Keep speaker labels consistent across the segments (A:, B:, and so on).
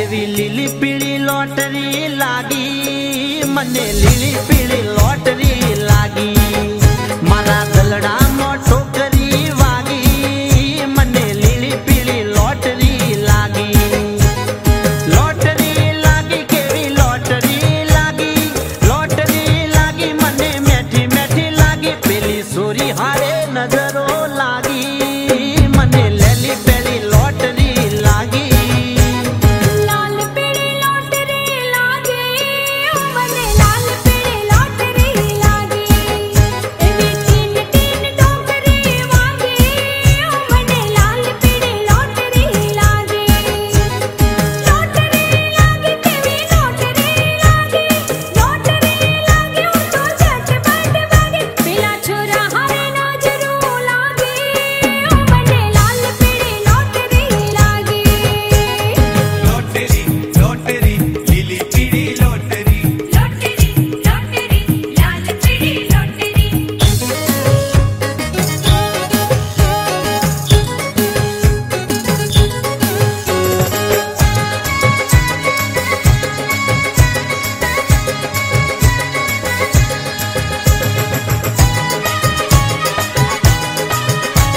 A: केवी लीली पीली लॉटरी लागी, मने लीली पीली लॉटरी लागी। मारा दलड़ा में ठोकरी वागी, मने लीली पीली लॉटरी लागी। लॉटरी लागी केवी लॉटरी लागी, लॉटरी लागी मने मैठी मैठी लागी। पेली सोरी हारे नजरो लागी, मने लेली पहली लॉटरी लागी।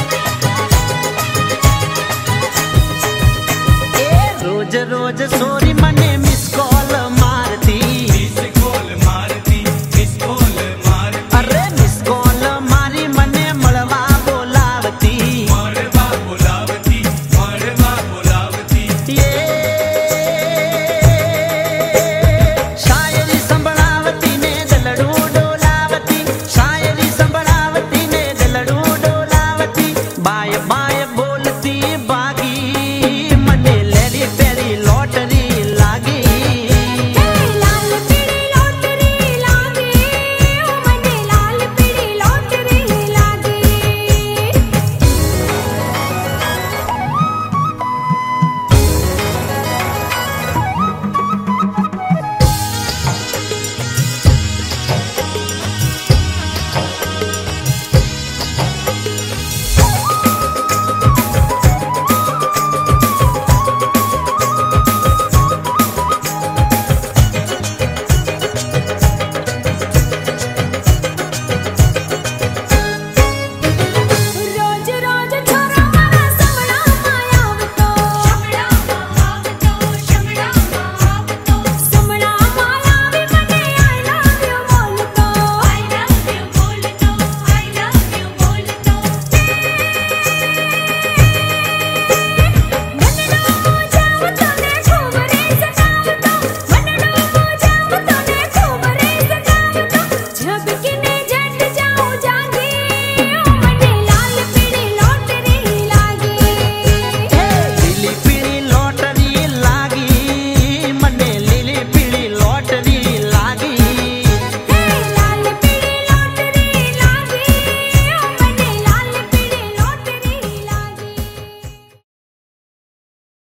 A: रोज रोज सोरी